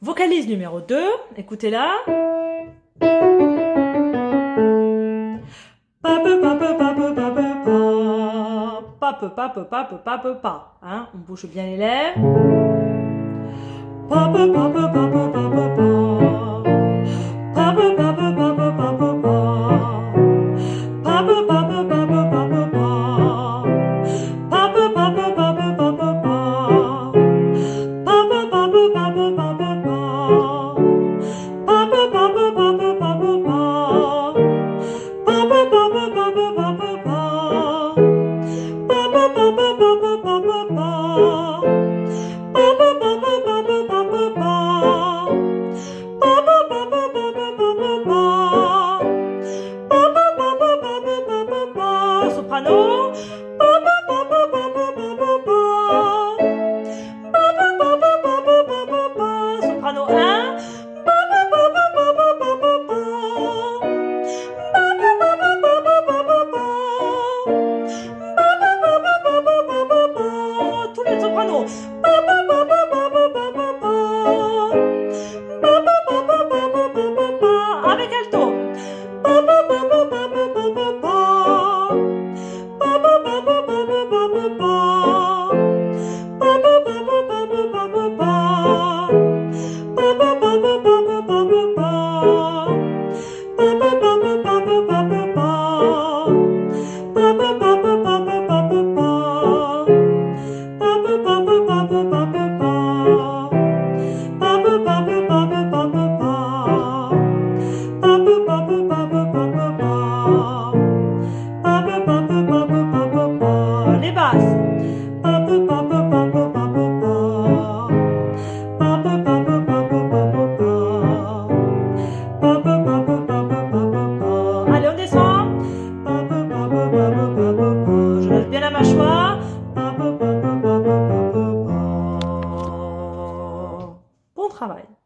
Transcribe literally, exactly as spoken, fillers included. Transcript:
Vocalise numéro deux, écoutez-la. Pape, pape, pape, pape, pa. Pape, pape, pape, pape, pa. Hein, on bouge bien les lèvres. Pape, pape, pape, pape, pa. Pape, pape, pape, pape, pa. Pape, pape, pape, pape, pa. Pape, pape, pape, pape, pa. Pape, pape, pape, pape, pa. Pape, pape, pape, pape, pa. Pape, pape, pape, pape, pa. Pape, pape, pape, pape, pa. Pape, pape, pape, pape, pa. Pape, pape, pape, pape, pa. Pape, pape, pape, pape, pa. Soprano. Pape, pape, pape, pape, pa. Pape, pape, pape, pape, pa. Soprano un. Pape, pape, pape, pape, pa. Pape, pape, pape, pape, pa. Pape, pape, pape, pape, pa. Tous les sopranos. Pape, pape, pape, pape, pa. Pape, pape, pape, pape, pa. Avec alto. Pape, pape, pape, pape, pa. Pape, pape, pape, pape, pa. Pape, pape, pape, pape, pa. Pape, pape, pape, pape, pa. Pape, pape, pape, pape, pa. Pape, pape, pape, pape, pa. Pape, pape, pape, pape, pa. Pape, pape, pape, pape, pa. Pape, pape, pape, pape, pa. Pape, pape, pape, pape, pa. Les basses. Pape, pape, pape, pape, pa. Pape, pape, pape, pape, pa. Pape, pape, pape, pape, pa. Allez, on descend. Pape, pape, pape, pape, pa. Je lève bien la mâchoire. Pape, pape, pape, pape, pa. Bon travail.